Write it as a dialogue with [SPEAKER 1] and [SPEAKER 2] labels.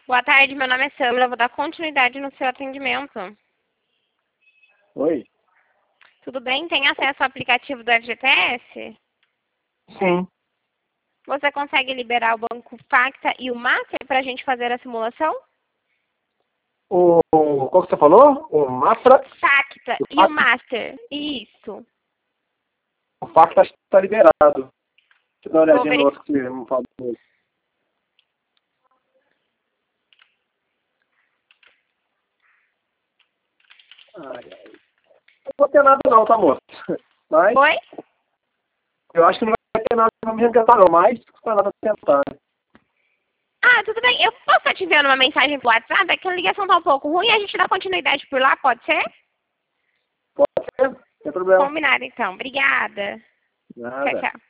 [SPEAKER 1] Boa tarde, meu nome é Sandra, eu vou dar continuidade no seu atendimento.
[SPEAKER 2] Oi?
[SPEAKER 1] Tudo bem? Tem acesso ao aplicativo do FGTS?
[SPEAKER 2] Sim.
[SPEAKER 1] Você consegue liberar o Banco Facta e o Master para a gente fazer a simulação?
[SPEAKER 2] Qual que você falou? O Mafra?
[SPEAKER 1] Facta
[SPEAKER 2] O
[SPEAKER 1] e o
[SPEAKER 2] Facta,
[SPEAKER 1] Master. Isso.
[SPEAKER 2] o Facta está liberado. Deixa eu dar uma
[SPEAKER 1] Vou
[SPEAKER 2] olhadinha no
[SPEAKER 1] verificar.
[SPEAKER 2] outro que você me falou. Ai, ai. Não vou ter nada não, tá, moço? Mas
[SPEAKER 1] Oi?
[SPEAKER 2] eu acho que não vai ter nada pra me resgatar não, mas não custa nada tentar.
[SPEAKER 1] Ah, tudo bem. Eu posso estar te enviando uma mensagem pro WhatsApp? É que a ligação tá um pouco ruim e a gente dá continuidade por lá, pode ser?
[SPEAKER 2] Pode ser? Não tem problema.
[SPEAKER 1] Combinado, então. Obrigada. Tchau,
[SPEAKER 2] Nada.
[SPEAKER 1] tchau.